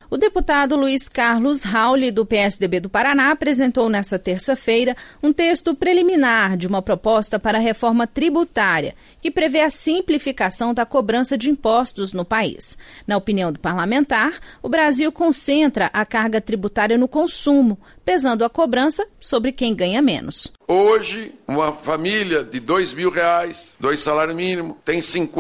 O deputado Luiz Carlos Rauli, do PSDB do Paraná, apresentou nesta terça-feira um texto preliminar de uma proposta para a reforma tributária, que prevê a simplificação da cobrança de impostos no país. Na opinião do parlamentar, o Brasil concentra a carga tributária no consumo, pesando a cobrança sobre quem ganha menos. Hoje, uma família de R$2.000, 2 salários mínimos, tem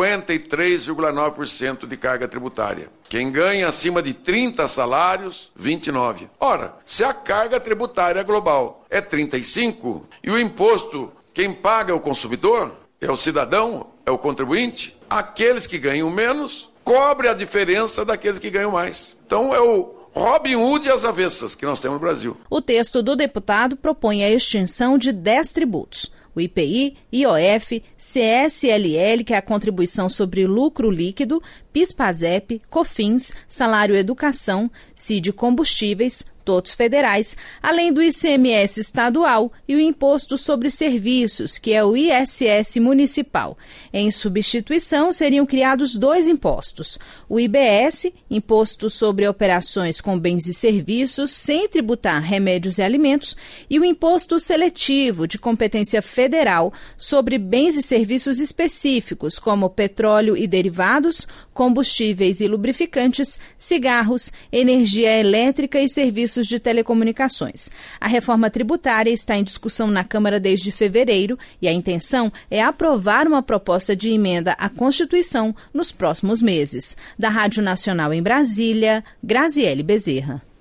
53,9% de carga tributária. Quem ganha acima de 30 salários, 29%. Ora, se a carga tributária global é 35% e o imposto, quem paga é o consumidor, é o cidadão, é o contribuinte, aqueles que ganham menos cobrem a diferença daqueles que ganham mais. Então é o Robin Hood e as avessas que nós temos no Brasil. O texto do deputado propõe a extinção de 10 tributos. O IPI, IOF, CSLL, que é a contribuição sobre lucro líquido, PIS/PASEP, COFINS, Salário Educação, CID Combustíveis, todos federais, além do ICMS estadual e o Imposto sobre Serviços, que é o ISS municipal. Em substituição, seriam criados 2 impostos. O IBS, Imposto sobre Operações com Bens e Serviços, sem tributar remédios e alimentos, e o Imposto Seletivo, de competência federal, sobre bens e serviços específicos, como petróleo e derivados, combustíveis e lubrificantes, cigarros, energia elétrica e serviços de telecomunicações. A reforma tributária está em discussão na Câmara desde fevereiro e a intenção é aprovar uma proposta de emenda à Constituição nos próximos meses. Da Rádio Nacional em Brasília, Graziele Bezerra.